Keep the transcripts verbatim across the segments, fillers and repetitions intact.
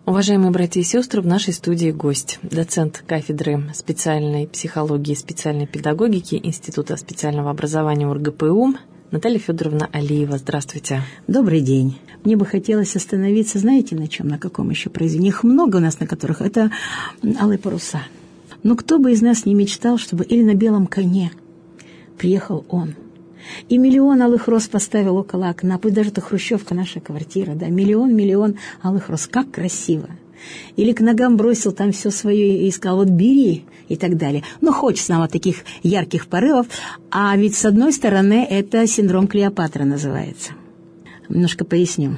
Уважаемые братья и сестры, в нашей студии гость, доцент кафедры специальной психологии и специальной педагогики Института специального образования УрГПУ Наталья Федоровна Алиева. Здравствуйте. Добрый день. Мне бы хотелось остановиться, знаете, на чем, на каком еще произведении? Их много у нас, на которых это «Алые паруса». Но кто бы из нас не мечтал, чтобы или на белом коне приехал он, и миллион алых роз поставил около окна, пусть даже это хрущевка, наша квартира, да, миллион-миллион алых роз, как красиво. Или к ногам бросил там все свое и сказал, вот бери, и так далее. Ну, хочется нам вот таких ярких порывов, а ведь с одной стороны это синдром Клеопатры называется. Немножко поясню.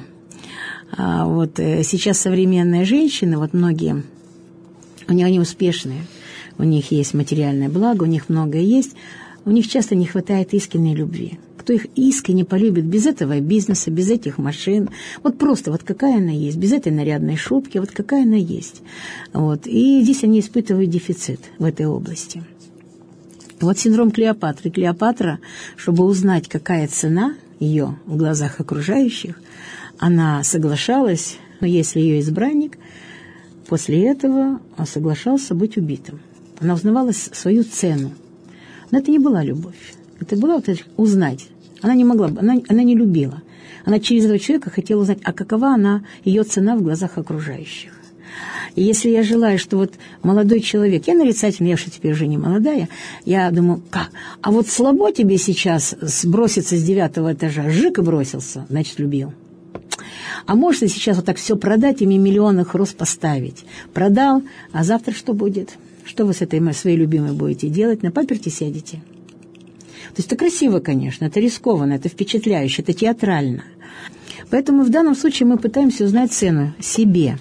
А вот сейчас современные женщины, вот многие, у них они успешные, у них есть материальное благо, у них многое есть, у них часто не хватает искренней любви. Кто их искренне полюбит без этого бизнеса, без этих машин, вот просто вот какая она есть, без этой нарядной шубки, вот какая она есть. Вот. И здесь они испытывают дефицит в этой области. Вот синдром Клеопатры. Клеопатра, чтобы узнать, какая цена ее в глазах окружающих, она соглашалась, но если ее избранник, после этого соглашался быть убитым. Она узнавала свою цену. Но это не была любовь. Это была вот это узнать. Она не могла, она, она не любила. Она через этого человека хотела узнать, а какова она, ее цена в глазах окружающих. И если я желаю, что вот молодой человек, я нарицательная, я что теперь уже не молодая, я думаю, как? А вот слабо тебе сейчас сброситься с девятого этажа, жик и бросился, значит, любил. А можно сейчас вот так все продать и мне миллионы роз поставить? Продал, а завтра что будет? Что вы с этой своей любимой будете делать? На паперти сядете? То есть это красиво, конечно, это рискованно, это впечатляюще, это театрально. Поэтому в данном случае мы пытаемся узнать цену себе.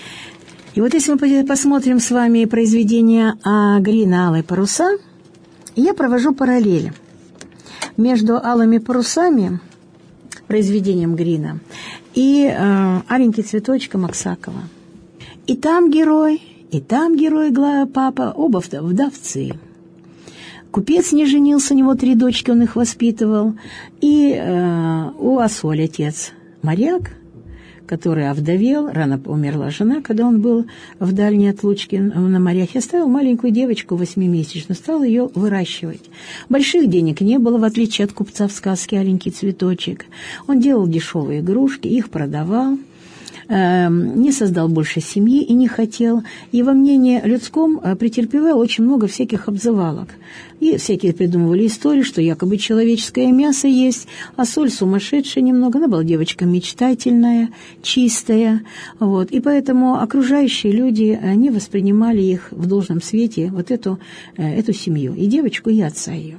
И вот если мы посмотрим с вами произведение Грина «Алые паруса», я провожу параллель между «Алыми парусами», произведением Грина, и э, «Аленький цветочек» Аксакова. И там герой, и там герой, папа, оба вдовцы. Купец не женился, у него три дочки, он их воспитывал. И э, у Ассоль отец моряк, который овдовел, рано умерла жена, когда он был в дальней отлучке на морях, и оставил маленькую девочку восьмимесячную, стал ее выращивать. Больших денег не было, в отличие от купца в сказке «Аленький цветочек». Он делал дешевые игрушки, их продавал, не создал больше семьи и не хотел. И во мнении людском претерпевал очень много всяких обзывалок. И всякие придумывали истории, что якобы человеческое мясо есть, а соль сумасшедшая немного. Она была девочка мечтательная, чистая. Вот. И поэтому окружающие люди, они воспринимали их в должном свете, вот эту, эту семью, и девочку, и отца ее.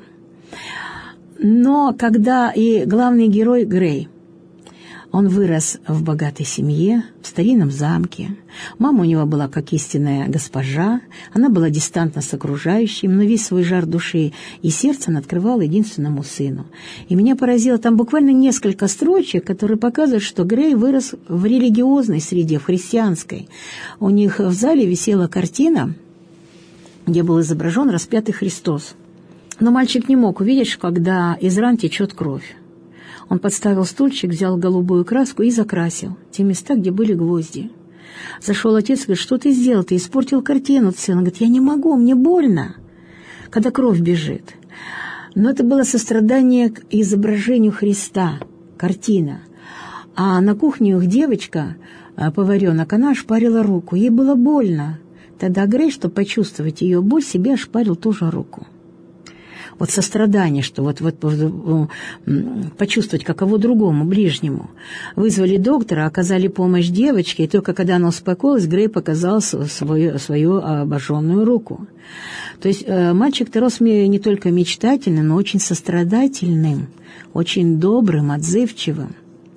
Но когда и главный герой Грей, он вырос в богатой семье, в старинном замке. Мама у него была как истинная госпожа. Она была дистантна с окружающим, но весь свой жар души и сердца она открывала единственному сыну. И меня поразило там буквально несколько строчек, которые показывают, что Грей вырос в религиозной среде, в христианской. У них в зале висела картина, где был изображен распятый Христос. Но мальчик не мог увидеть, когда из ран течет кровь. Он подставил стульчик, взял голубую краску и закрасил те места, где были гвозди. Зашел отец и говорит, что ты сделал? Ты испортил картину целую. Он говорит, я не могу, мне больно, когда кровь бежит. Но это было сострадание к изображению Христа, картина. А на кухне их девочка, поваренок, она ошпарила руку. Ей было больно. Тогда Грей, чтобы почувствовать ее боль, себе ошпарил тоже руку. Вот сострадание, что вот, вот почувствовать, каково другому, ближнему. Вызвали доктора, оказали помощь девочке, и только когда она успокоилась, Грей показал свою, свою обожженную руку. То есть мальчик-то рос не только мечтательным, но очень сострадательным, очень добрым, отзывчивым.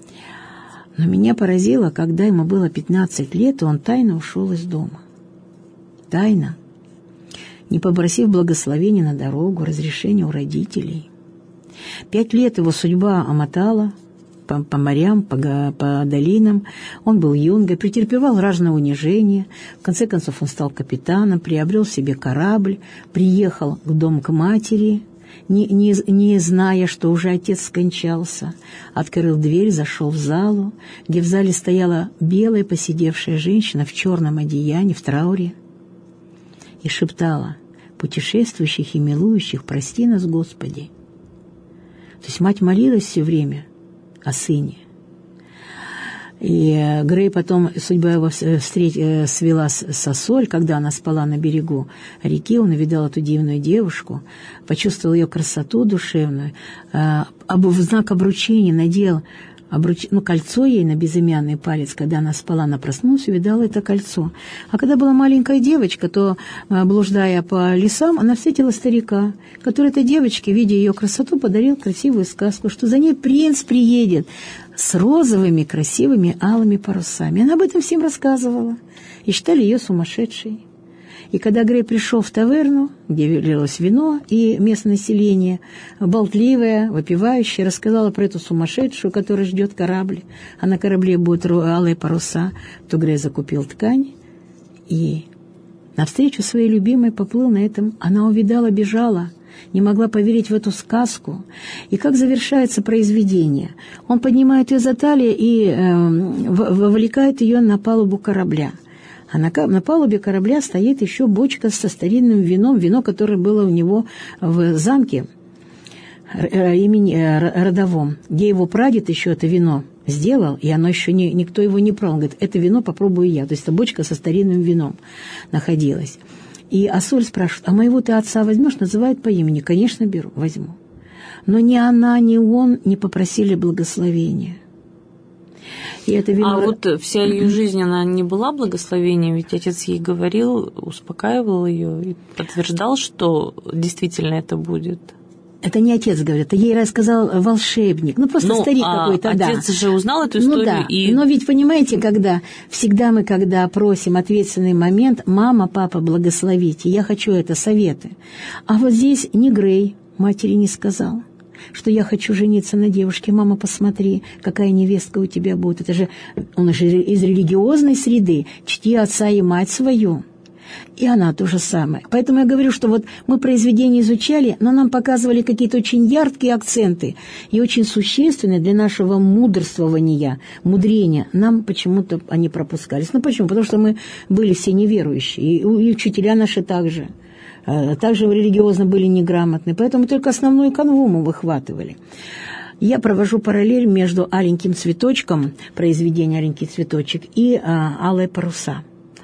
Но меня поразило, когда ему было пятнадцать лет, он тайно ушел из дома. Тайно. Не попросив благословения на дорогу, разрешения у родителей. Пять лет его судьба омотала по, по морям, по, по долинам. Он был юнгой, претерпевал разное унижение. В конце концов он стал капитаном, приобрел себе корабль, приехал в дом к матери. не, не, не зная, что уже отец скончался, открыл дверь, зашел в залу, где в зале стояла белая посидевшая женщина в черном одеянии, в трауре, и шептала: «Путешествующих и милующих, прости нас, Господи». То есть мать молилась все время о сыне. И Грей потом, судьба его встреч, свела со Соль, когда она спала на берегу реки, он увидал эту дивную девушку, почувствовал ее красоту душевную, в знак обручения надел обруч... ну, кольцо ей на безымянный палец, когда она спала, она проснулась, увидала это кольцо. А когда была маленькая девочка, то, блуждая по лесам, она встретила старика, который этой девочке, видя ее красоту, подарил красивую сказку, что за ней принц приедет с розовыми, красивыми, алыми парусами. Она об этом всем рассказывала, и считали ее сумасшедшей. И когда Грей пришел в таверну, где лилось вино, и местное население, болтливое, выпивающее, рассказала про эту сумасшедшую, которая ждет корабль, а на корабле будут алые паруса, то Грей закупил ткань и навстречу своей любимой поплыл на этом. Она увидала, бежала, не могла поверить в эту сказку. И как завершается произведение? Он поднимает ее за талию и э, вовлекает ее на палубу корабля. А на, на палубе корабля стоит еще бочка со старинным вином, вино, которое было у него в замке имени родовом, где его прадед еще это вино сделал, и оно еще не, никто его не пробовал. Он говорит: это вино попробую я. То есть это бочка со старинным вином находилась. И Асоль спрашивает: а моего ты отца возьмешь? Называет по имени. Конечно, беру, возьму. Но ни она, ни он не попросили благословения. И это вино... А вот вся ее жизнь, она не была благословением, ведь отец ей говорил, успокаивал ее и подтверждал, что действительно это будет. Это не отец говорит, это ей рассказал волшебник, ну просто ну, старик а какой-то, да. Отец же узнал эту историю. Ну да, и... но ведь понимаете, когда, всегда мы, когда просим ответственный момент, мама, папа, благословите, я хочу это, советы. А вот здесь ни Грей матери не сказал, что я хочу жениться на девушке. Мама, посмотри, какая невестка у тебя будет. Это же, он же из религиозной среды, чти отца и мать свою. И она то же самое. Поэтому я говорю, что вот мы произведения изучали, но нам показывали какие-то очень яркие акценты и очень существенные для нашего мудрствования, мудрения. Нам почему-то они пропускались. Ну почему? Потому что мы были все неверующие, и учителя наши также. Также религиозно были неграмотны, поэтому только основную канву мы выхватывали. Я провожу параллель между «Аленьким цветочком», произведение «Аленький цветочек», и а, «Алые паруса».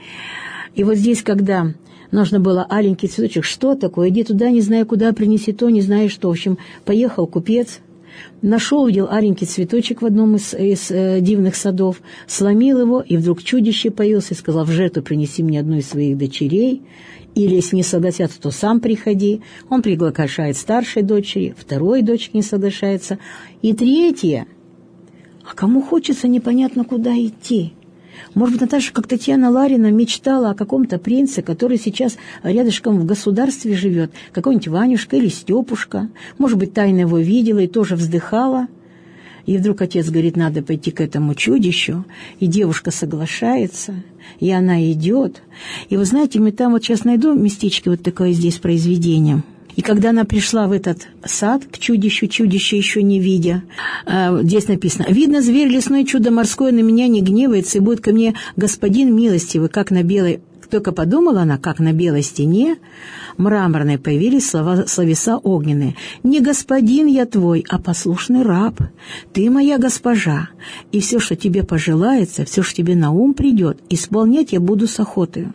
И вот здесь, когда нужно было «Аленький цветочек», что такое? Иди туда, не знаю куда, принеси то, не знаю что. В общем, поехал купец, нашел, увидел аленький цветочек в одном из, из э, дивных садов, сломил его, и вдруг чудище появилось и сказал: в жертву принеси мне одну из своих дочерей, или если не согласятся, то сам приходи. Он приглашает старшей дочери, второй дочке не соглашается, и третья. А кому хочется, непонятно куда идти. Может быть, Наташа, как Татьяна Ларина, мечтала о каком-то принце, который сейчас рядышком в государстве живет, какой-нибудь Ванюшка или Степушка. Может быть, тайно его видела и тоже вздыхала. И вдруг отец говорит: надо пойти к этому чудищу, и девушка соглашается, и она идет. И вы знаете, мы там вот сейчас найду местечко вот такое здесь произведение. И когда она пришла в этот сад к чудищу, чудище еще не видя, э, здесь написано: «Видно, зверь лесной, чудо морское на меня не гневается, и будет ко мне господин милостивый, как на белой...» Только подумала она, как на белой стене мраморной появились слова, словеса огненные. «Не господин я твой, а послушный раб. Ты моя госпожа, и все, что тебе пожелается, все, что тебе на ум придет, исполнять я буду с охотой».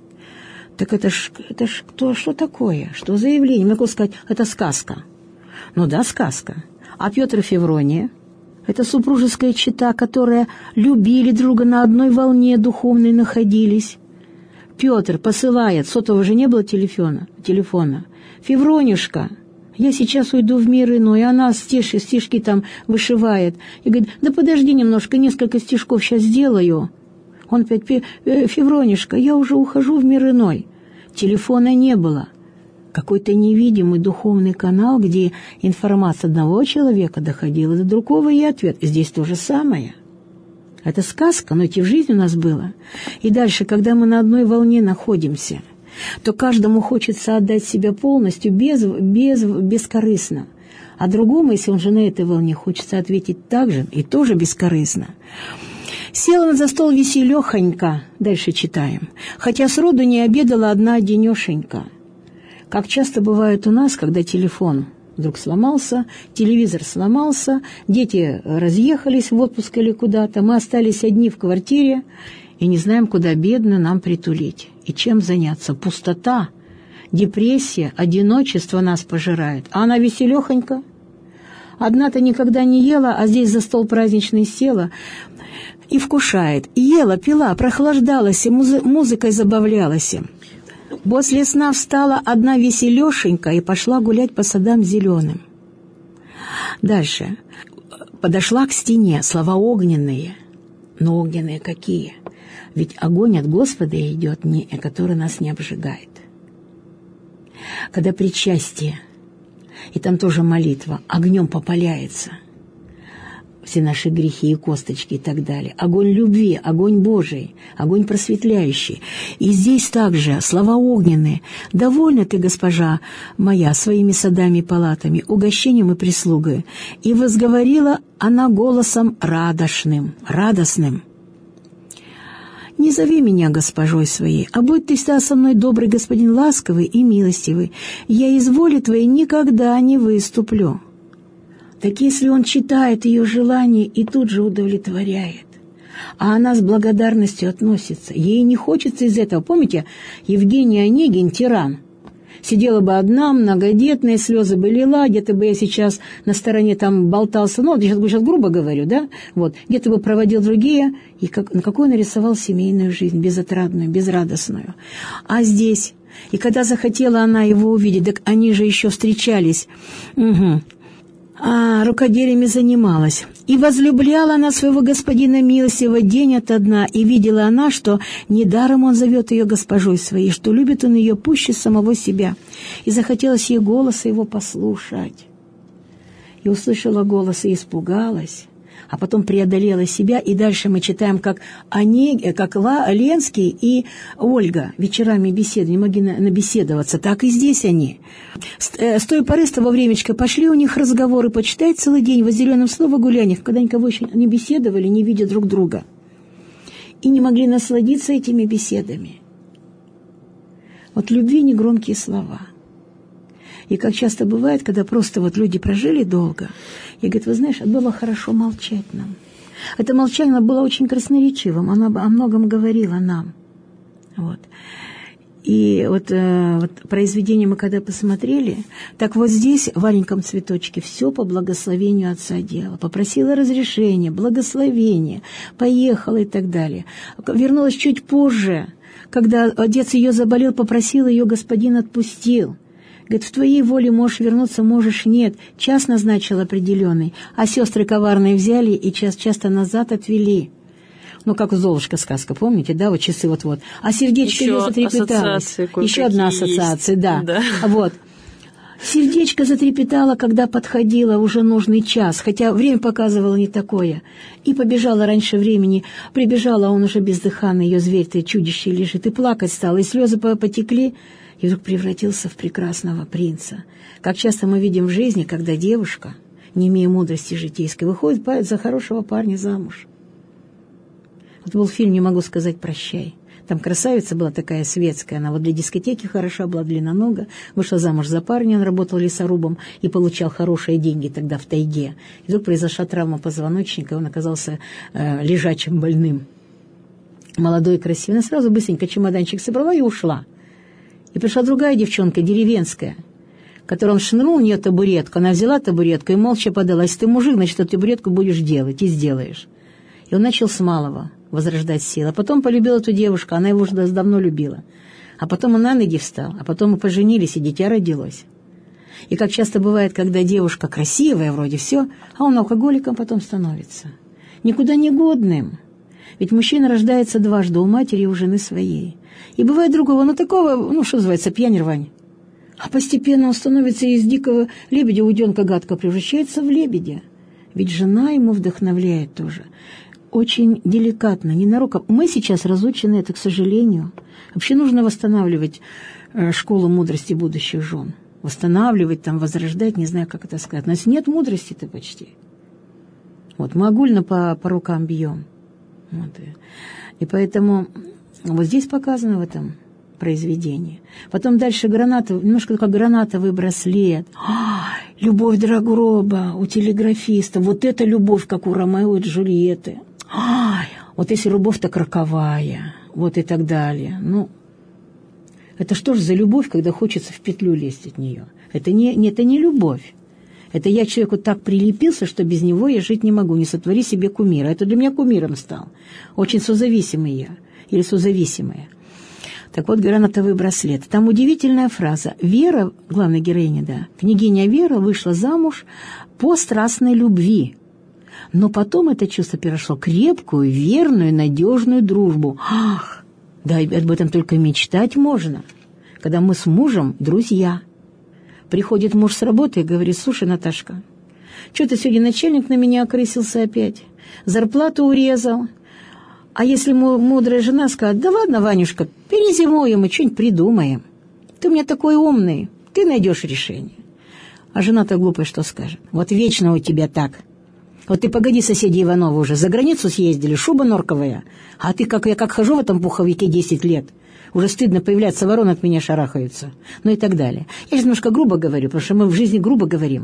Так это ж, это ж кто, что такое? Что за явление? Могу сказать, это сказка. Ну да, сказка. А Петр и Феврония – это супружеская чета, которая любили друга, на одной волне духовной находились. Петр посылает, сотового же не было телефона, телефона. «Февронюшка, я сейчас уйду в мир иной», она стишки, стишки там вышивает. И говорит: да подожди немножко, несколько стишков сейчас сделаю. Он опять: «Февронюшка, я уже ухожу в мир иной». Телефона не было. Какой-то невидимый духовный канал, где информация одного человека доходила до другого, и ответ. Здесь то же самое. Это сказка, но это в жизни у нас было. И дальше, когда мы на одной волне находимся, то каждому хочется отдать себя полностью, без, без, бескорыстно. А другому, если он же на этой волне, хочется ответить так же и тоже бескорыстно. Села за стол веселёхонько, дальше читаем, хотя сроду не обедала одна денёшенька. Как часто бывает у нас, когда телефон вдруг сломался, телевизор сломался, дети разъехались в отпуск или куда-то, мы остались одни в квартире и не знаем, куда бедно нам притулить и чем заняться. Пустота, депрессия, одиночество нас пожирает, а она веселёхонька. Одна-то никогда не ела, а здесь за стол праздничный села и вкушает. И ела, пила, прохлаждалась, музы- музыкой забавлялась. После сна встала одна веселёшенька и пошла гулять по садам зеленым. Дальше. Подошла к стене, слова огненные. Но огненные какие? Ведь огонь от Господа идет, не, который нас не обжигает. Когда причастие, и там тоже молитва, огнем попаляется все наши грехи и косточки и так далее. Огонь любви, огонь Божий, огонь просветляющий. И здесь также слова огненные. «Довольна ты, госпожа моя, своими садами и палатами, угощением и прислугой». И возговорила она голосом радостным, радостным. «Не зови меня госпожой своей, а будь ты всегда со мной добрый господин, ласковый и милостивый. Я из воли твоей никогда не выступлю». Так если он читает ее желание и тут же удовлетворяет, а она с благодарностью относится, ей не хочется из этого. Помните, Евгений Онегин, тиран, сидела бы одна, многодетная, слезы бы лила, где-то бы я сейчас на стороне там болтался, ну, я сейчас, сейчас грубо говорю, да, вот, где-то бы проводил другие, и как, на какой нарисовал семейную жизнь, безотрадную, безрадостную. А здесь, и когда захотела она его увидеть, так они же еще встречались, угу. А рукоделиями занималась. И возлюбляла она своего господина милостивого день ото дна, и видела она, что недаром он зовет ее госпожой своей, что любит он ее пуще самого себя. И захотелось ей голоса его послушать. И услышала голос и испугалась, а потом преодолела себя, и дальше мы читаем, как, они, как Ла, Ленский и Ольга вечерами беседовали, не могли набеседоваться, так и здесь они. С, э, с той поры, с того времечка, пошли у них разговоры, почитать целый день в зеленом слово гуляниях, когда никого еще не беседовали, не видя друг друга, и не могли насладиться этими беседами. Вот любви негромкие слова. И как часто бывает, когда просто вот люди прожили долго, и говорят, вы знаешь, было хорошо молчать нам. Это молчание было очень красноречивым, оно о многом говорило нам. Вот. И вот, э, вот произведение мы когда посмотрели, так вот здесь, в «Аленьком цветочке», все по благословению отца делала. Попросила разрешения, благословения, поехала и так далее. Вернулась чуть позже, когда отец ее заболел, попросила ее, господин отпустил. Говорит, в твоей воле можешь вернуться, можешь нет. Час назначил определенный, а сестры коварные взяли и час часто назад отвели. Ну, как Золушка сказка, помните, да, вот часы вот-вот. А сердечко ее затрепеталось. Еще одна ассоциация, да. да. Вот. Сердечко затрепетало, когда подходило уже нужный час, хотя время показывало не такое. И побежала раньше времени, прибежала, а он уже бездыханный, ее зверь-то чудище лежит, и плакать стала, и слезы потекли, и вдруг превратился в прекрасного принца. Как часто мы видим в жизни, когда девушка, не имея мудрости житейской, выходит за хорошего парня замуж. Вот был фильм «Не могу сказать прощай». Там красавица была такая светская, она вот для дискотеки хороша была, длиннонога, вышла замуж за парня, он работал лесорубом и получал хорошие деньги тогда в тайге. И вдруг произошла травма позвоночника, и он оказался э, лежачим больным. Молодой и красивый. Она сразу быстренько чемоданчик собрала и ушла. И пришла другая девчонка, деревенская, которой он шнырнул у нее табуретку, она взяла табуретку и молча подалась. Ты мужик, значит, эту табуретку будешь делать, и сделаешь. И он начал с малого возрождать силы. А потом полюбил эту девушку, она его уже давно любила. А потом он на ноги встал, а потом мы поженились, и дитя родилось. И как часто бывает, когда девушка красивая вроде все, а он алкоголиком потом становится. Никуда не годным. Ведь мужчина рождается дважды, у матери и у жены своей. И бывает другого, ну такого, ну что называется, пьянь рвань. А постепенно он становится из дикого лебедя, уденка гадко превращается в лебедя. Ведь жена ему вдохновляет тоже. очень деликатно, ненароком. Мы сейчас разучены это, к сожалению. Вообще нужно восстанавливать э, школу мудрости будущих жен. Восстанавливать, там, возрождать, не знаю, как это сказать. У нас нет мудрости-то почти. Вот, мы огульно по, по рукам бьем. Вот. И поэтому вот здесь показано в этом произведении. Потом дальше гранатовый, немножко как гранатовый браслет. А, любовь до гроба у телеграфиста. Вот это любовь, как у Ромео и Джульетты. А, вот если любовь, так роковая. Вот и так далее. Ну, это что же за любовь, когда хочется в петлю лезть от нее? Это не, не, это не любовь. Это я человеку так прилепился, что без него я жить не могу. Не сотвори себе кумира. Это для меня кумиром стал. Очень созависимый я. Или созависимая. Так вот, гранатовый браслет. Там удивительная фраза. Вера, главная героиня, да, княгиня Вера вышла замуж по страстной любви. Но потом это чувство перешло в крепкую, верную, надежную дружбу. Ах, да, об этом только мечтать можно, когда мы с мужем друзья. Приходит муж с работы и говорит: слушай, Наташка, что-то сегодня начальник на меня окрысился опять, зарплату урезал. А если мудрая жена скажет: да ладно, Ванюшка, перезимуем и что-нибудь придумаем. Ты у меня такой умный, ты найдешь решение. А жена-то глупая что скажет? Вот вечно у тебя так. Вот ты погоди, соседи Ивановы уже за границу съездили, шуба норковая. А ты, как я как хожу в этом пуховике десять лет, уже стыдно появляться, ворон от меня шарахаются. Ну и так далее. Я же немножко грубо говорю, потому что мы в жизни грубо говорим.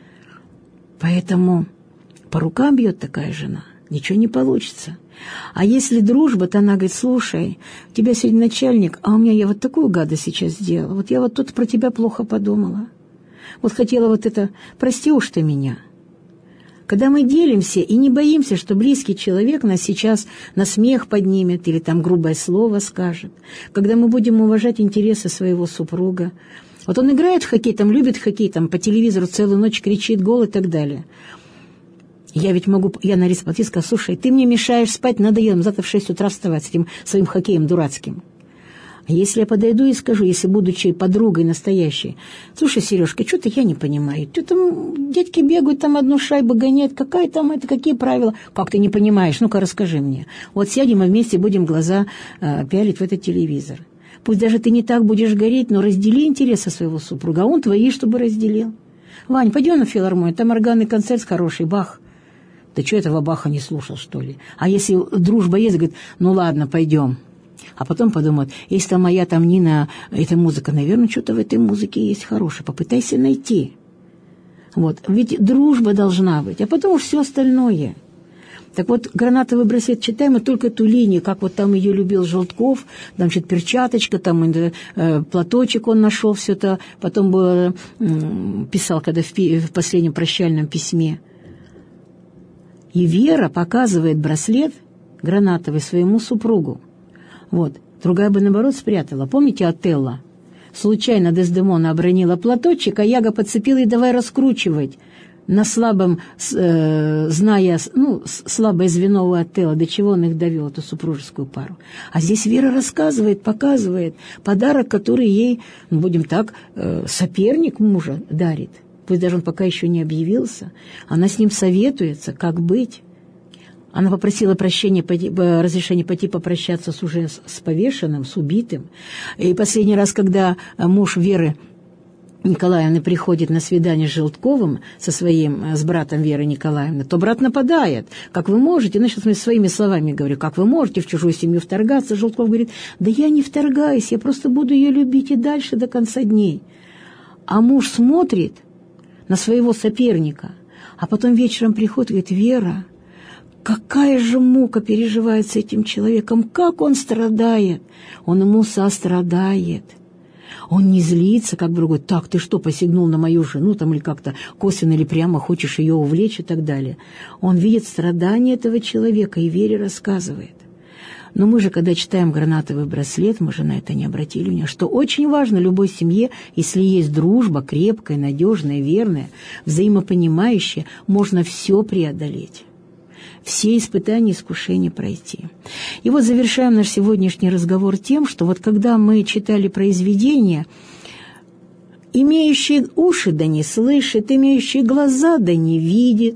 Поэтому по рукам бьет такая жена. Ничего не получится. А если дружба, то она говорит: слушай, у тебя сегодня начальник, а у меня я вот такую гадость сейчас сделала. Вот я вот тут про тебя плохо подумала. Вот хотела вот это, прости уж ты меня. Когда мы делимся и не боимся, что близкий человек нас сейчас на смех поднимет или там грубое слово скажет, когда мы будем уважать интересы своего супруга. Вот он играет в хоккей, там любит хоккей, там по телевизору целую ночь кричит, гол и так далее. Я ведь могу, я на риск пойти и сказать: слушай, ты мне мешаешь спать, надоело, завтра в шесть утра вставать с этим своим хоккеем дурацким. А если я подойду и скажу, если будучи подругой настоящей: слушай, Сережка, что-то я не понимаю, что там детки бегают, там одну шайбу гоняют, какая там это, какие правила? Как ты не понимаешь? Ну-ка расскажи мне. Вот сядем и вместе будем глаза э, пялить в этот телевизор. Пусть даже ты не так будешь гореть, но раздели интересы своего супруга, а он твои, чтобы разделил. Вань, пойдем на филармонию, там органный концерт хороший, Бах. Да что, этого Баха не слушал, что ли? А если дружба есть, говорит: ну ладно, пойдем. А потом подумают: если там моя, там Нина, эта музыка, наверное, что-то в этой музыке есть хорошее, попытайся найти. Вот, ведь дружба должна быть, а потом все остальное. Так вот, гранатовый браслет читаем, и только ту линию, как вот там ее любил Желтков, там, значит, перчаточка, там э, платочек он нашел, все это, потом было, э, писал, когда в, в последнем прощальном письме. И Вера показывает браслет гранатовый своему супругу. Вот. Другая бы, наоборот, спрятала. Помните Отелло? Случайно Дездемона обронила платочек, а Яга подцепила и давай раскручивать. На слабом, э, зная, ну, слабое звено у Отелло, до чего он их довел, эту супружескую пару. А здесь Вера рассказывает, показывает подарок, который ей, ну, будем так, э, соперник мужа дарит. Пусть даже он пока еще не объявился. Она с ним советуется, как быть. Она попросила прощения, разрешения пойти попрощаться с уже с повешенным, с убитым. И последний раз, когда муж Веры Николаевны приходит на свидание с Желтковым, со своим, с братом Веры Николаевны, то брат нападает. Как вы можете, ну, сейчас своими словами говорю, как вы можете в чужую семью вторгаться? Желтков говорит: да я не вторгаюсь, я просто буду ее любить и дальше до конца дней. А муж смотрит на своего соперника, а потом вечером приходит и говорит: Вера, какая же мука переживает с этим человеком, как он страдает. Он ему сострадает. Он не злится, как другой: так, ты что, посягнул на мою жену, там, или как-то косвенно или прямо хочешь ее увлечь и так далее. Он видит страдания этого человека и Вере рассказывает. Но мы же, когда читаем гранатовый браслет, мы же на это не обратили внимания, что очень важно любой семье, если есть дружба крепкая, надежная, верная, взаимопонимающая, можно все преодолеть. Все испытания, искушения пройти. И вот завершаем наш сегодняшний разговор тем, что вот когда мы читали произведения, имеющие уши да не слышит, имеющие глаза да не видит,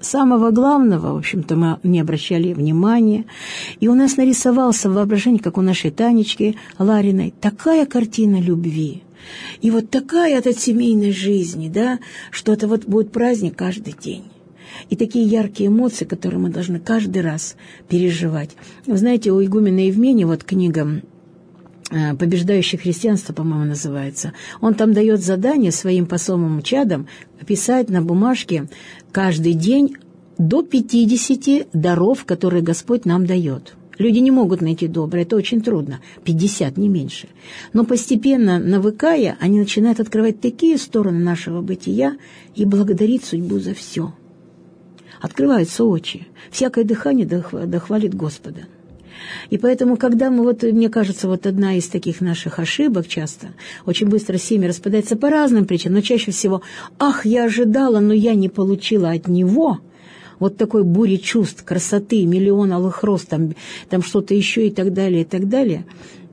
самого главного, в общем-то, мы не обращали внимания. И у нас нарисовался в воображении, как у нашей Танечки Лариной, такая картина любви. И вот такая от семейной жизни, да, что это вот будет праздник каждый день. И такие яркие эмоции, которые мы должны каждый раз переживать. Вы знаете, у игумена Евмения, вот книга «Побеждающее христианство», по-моему, называется, он там дает задание своим посомым чадам писать на бумажке каждый день до пятидесяти даров, которые Господь нам дает. Люди не могут найти доброе, это очень трудно, пятьдесят, не меньше. Но постепенно, навыкая, они начинают открывать такие стороны нашего бытия и благодарить судьбу за все. Открываются очи, всякое дыхание дохвалит Господа. И поэтому, когда мы, вот, мне кажется, вот одна из таких наших ошибок часто, очень быстро семья распадается по разным причинам, но чаще всего, ах, я ожидала, но я не получила от него, вот такой бури чувств, красоты, миллион алых роз, там, там что-то еще и так далее, и так далее.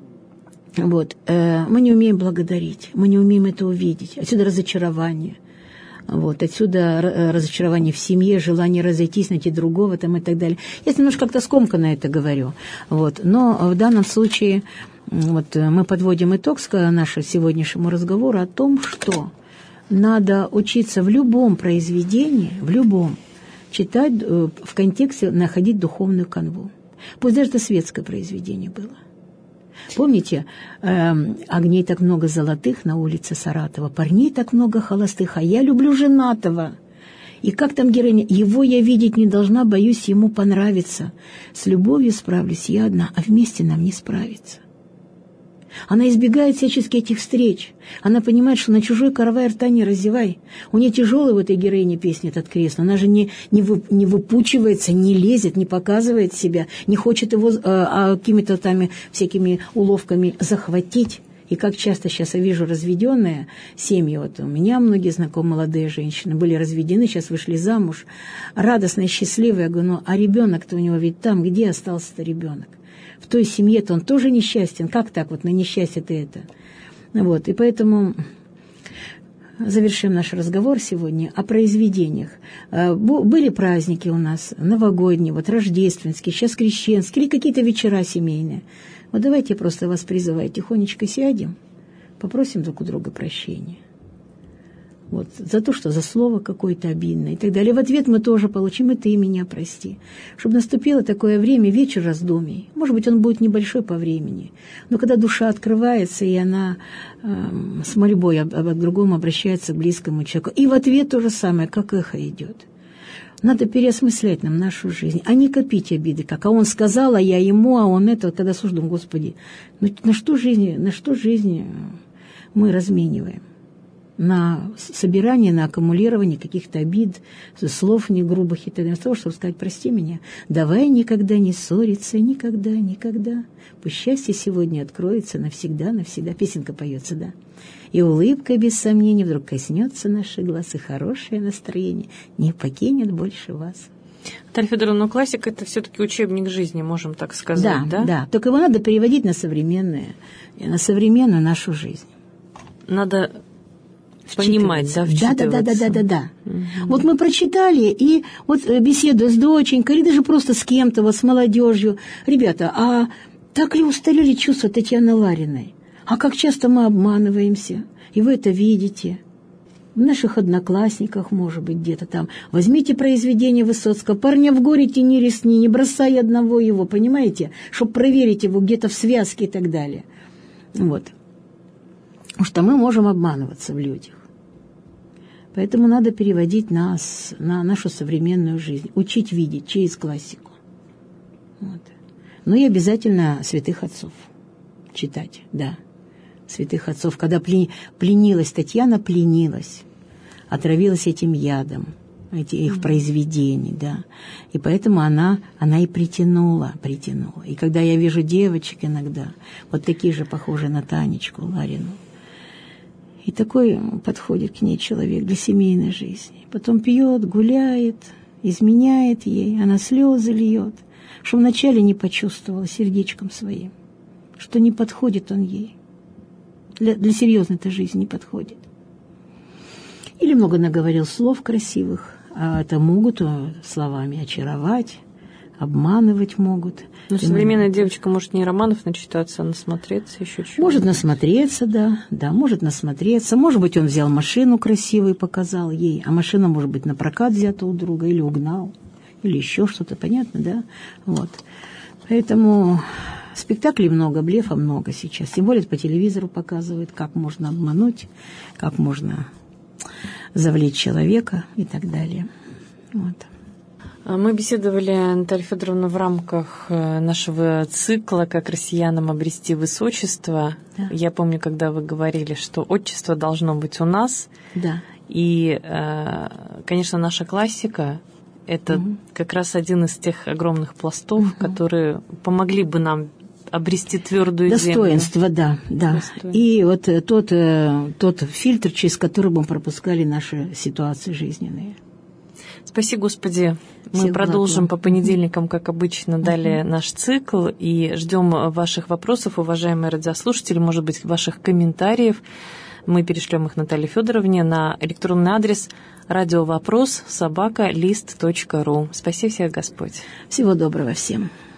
Вот, э, мы не умеем благодарить, мы не умеем это увидеть, отсюда разочарование. Вот, отсюда разочарование в семье, желание разойтись, найти другого там, и так далее. Я немножко как-то скомканно это говорю. Вот, но в данном случае вот, мы подводим итог к нашему сегодняшнему разговору о том, что надо учиться в любом произведении, в любом, читать в контексте, находить духовную канву. Пусть даже это светское произведение было. Помните, э, огней так много золотых на улице Саратова, парней так много холостых, а я люблю женатого. И как там героиня? Его я видеть не должна, боюсь ему понравиться. С любовью справлюсь я одна, а вместе нам не справиться. Она избегает всячески этих встреч. Она понимает, что на чужой каравай рта не разевай. У нее тяжелый в этой героине песни этот крест. Она же не, не, вы, не выпучивается, не лезет, не показывает себя, не хочет его а, какими-то там всякими уловками захватить. И как часто сейчас я вижу разведенные семьи, вот у меня многие знакомые молодые женщины были разведены, сейчас вышли замуж, радостные, счастливые. Я говорю, ну а ребенок-то у него ведь там, где остался-то ребенок? В той семье-то он тоже несчастен. Как так вот на несчастье-то это? Вот, и поэтому завершим наш разговор сегодня о произведениях. Были праздники у нас, новогодние, вот рождественские, сейчас крещенские, или какие-то вечера семейные. Вот давайте просто вас призываю, тихонечко сядем, попросим друг у друга прощения. Вот, за то, что за слово какое-то обидное и так далее. В ответ мы тоже получим, и ты меня прости. Чтобы наступило такое время, вечер раздумий. Может быть, он будет небольшой по времени. Но когда душа открывается, и она э, с мольбой об, об другом обращается к близкому человеку, и в ответ то же самое, как эхо идет. Надо переосмыслять нам нашу жизнь, а не копить обиды, как а он сказал, а я ему, а он это. Когда слушаю, думаю, Господи, ну, на что жизнь, на что жизнь мы размениваем? На собирание, на аккумулирование каких-то обид, слов не грубых и так далее, вместо того, чтобы сказать, прости меня, давай никогда не ссориться, никогда, никогда. Пусть счастье сегодня откроется навсегда, навсегда. Песенка поется, да. И улыбка, без сомнения, вдруг коснется наших глаз, и хорошее настроение не покинет больше вас. Наталья Федоровна, ну классика – это все-таки учебник жизни, можем так сказать, да? Да, да. Только его надо переводить на современное, на современную нашу жизнь. Надо понимать, да, вчитываться. Да, да, да, да, да, да. Угу. Вот мы прочитали, и вот беседуя с доченькой, или даже просто с кем-то, вот с молодежью. Ребята, а так ли устарели чувства Татьяны Лариной? А как часто мы обманываемся? И вы это видите. В наших одноклассниках, может быть, где-то там. Возьмите произведение Высоцкого. «Парня в горе тяни ресни, не бросай одного его», понимаете? Чтобы проверить его где-то в связке и так далее. Вот. Потому что мы можем обманываться в людях. Поэтому надо переводить нас на нашу современную жизнь, учить видеть через классику. Вот. Ну и обязательно святых отцов читать, да. Святых отцов, когда пленилась, Татьяна пленилась, отравилась этим ядом, эти, их произведений, да. И поэтому она, она и притянула, притянула. И когда я вижу девочек иногда, вот такие же похожие на Танечку Ларину, и такой подходит к ней человек для семейной жизни. Потом пьет, гуляет, изменяет ей, она слезы льет, что вначале не почувствовала сердечком своим, что не подходит он ей. Для, для серьезной этой жизни не подходит. Или много наговорил слов красивых, а это могут словами очаровать, обманывать могут. Но современная девочка может не романов начитаться, а насмотреться еще чуть-чуть. Может насмотреться, да, да, может насмотреться. Может быть, он взял машину красивую и показал ей, а машина, может быть, на прокат взята у друга, или угнал, или еще что-то, понятно, да? Вот. Поэтому спектаклей много, блефа много сейчас. Тем более по телевизору показывают, как можно обмануть, как можно завлечь человека и так далее. Вот. Мы беседовали, Наталья Федоровна, в рамках нашего цикла «Как россиянам обрести высочество». Да. Я помню, когда вы говорили, что отчество должно быть у нас. Да. И, конечно, наша классика – это угу. как раз один из тех огромных пластов, угу. которые помогли бы нам обрести твердую достоинство, землю. Да, да. Достоинство. И вот тот, тот фильтр, через который мы пропускали наши ситуации жизненные. Спаси Господи. Мы Всех продолжим благо. По понедельникам, как обычно, далее uh-huh. наш цикл. И ждем ваших вопросов, уважаемые радиослушатели, может быть, ваших комментариев. Мы перешлем их Наталье Федоровне на электронный адрес радиовопрос собака лист точка ру. Спаси всех Господь. Всего доброго всем.